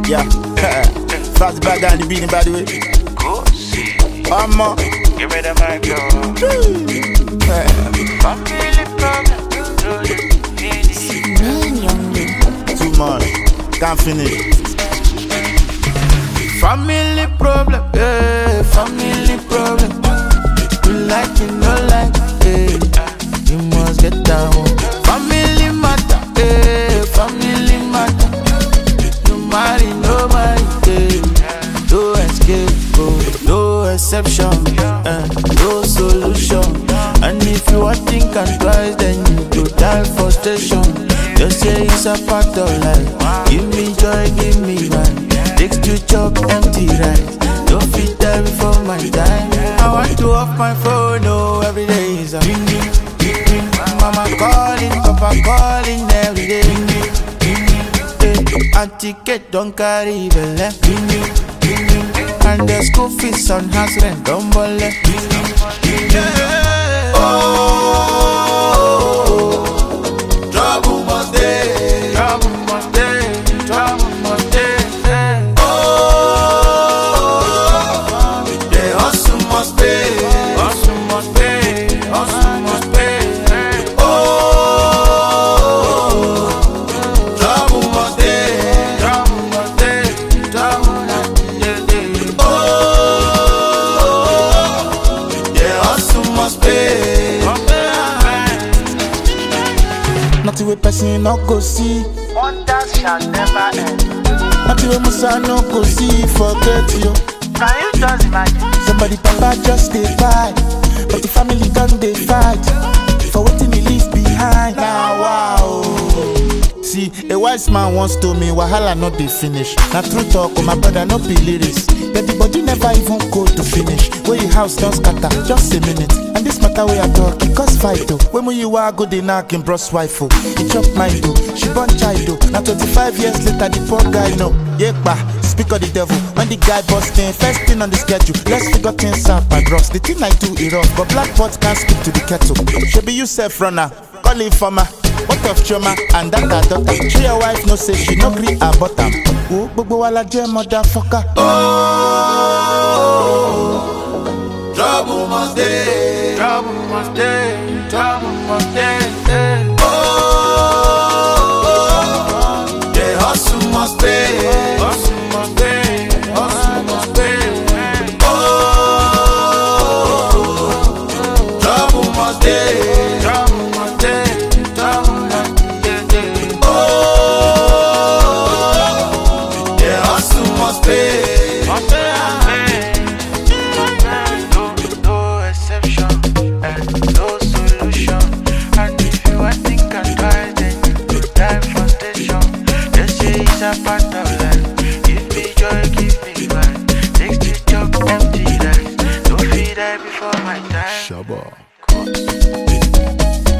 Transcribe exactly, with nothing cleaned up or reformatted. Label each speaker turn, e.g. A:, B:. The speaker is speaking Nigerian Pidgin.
A: Yeah. Fast bad down the beating, by the way.
B: Go see.
A: One more.
B: Give me the mic, yo. Family problem.
C: Man, youngling.
A: Too much. Can't finish.
B: Family problem, yeah. Family problem. You like it, no like it, yeah. You must get down. Family matter, yeah. Family matter. No marry, no marry, yeah. No escape, oh, no exception, uh, no solution. And if you are thinking twice, then you go die for station. Just say it's a part of life. Give me joy, give me right. Takes to chop empty rice. Don't fit there before my time. I want to off my phone, oh, every day is a ring, ring, ring, ring. Mama calling, papa calling every day. Ring, ring, ring, ring. And ticket don't carry belle. Ring, ring, ring, ring. And the school fees on house rent don't bole. Ring, ring, ring. Yeah. Oh, trouble must day, trouble must day, trouble must day.
A: Nothing we person no go see.
B: Wonders shall never end.
A: Nothing we musa no go see. Forget you.
B: Can you just imagine?
A: Somebody papa just dey fight, but the family done dey fight for wetin he leave behind. Now wow. See, a wise man once told me wahala no dey finish. Na true talk, oh my brother no be lyrics. But the body never even go to finish. Where your house don't scatter, just a minute. And this matter where I talk, it cause fight though. When we you are good, they knock in bros wife oh. He chop mine though, she born child though. Now twenty-five years later, the poor guy know. Yeah, bah, speak of the devil. When the guy busting, first thing on the schedule. Let's figure things out by gross. The thing I do is rough, but black pot can't speak to the kettle. Should be you self runner, call him farmer. What of Choma and that her daughter? She your wife no say she no gree her butter. Oh, gbogbo wa la jẹ motherfucker.
B: Oh, trouble must day, trouble must day, trouble must day. Oh, the hustle must pay, hustle must pay, hustle must pay. Oh, trouble must day, trouble must day, trouble must day. Oh, the hustle must pay, must pay. Part of life. Give me joy, give me right. Takes to chop empty life. Don't feed I before my time.
A: Shabba.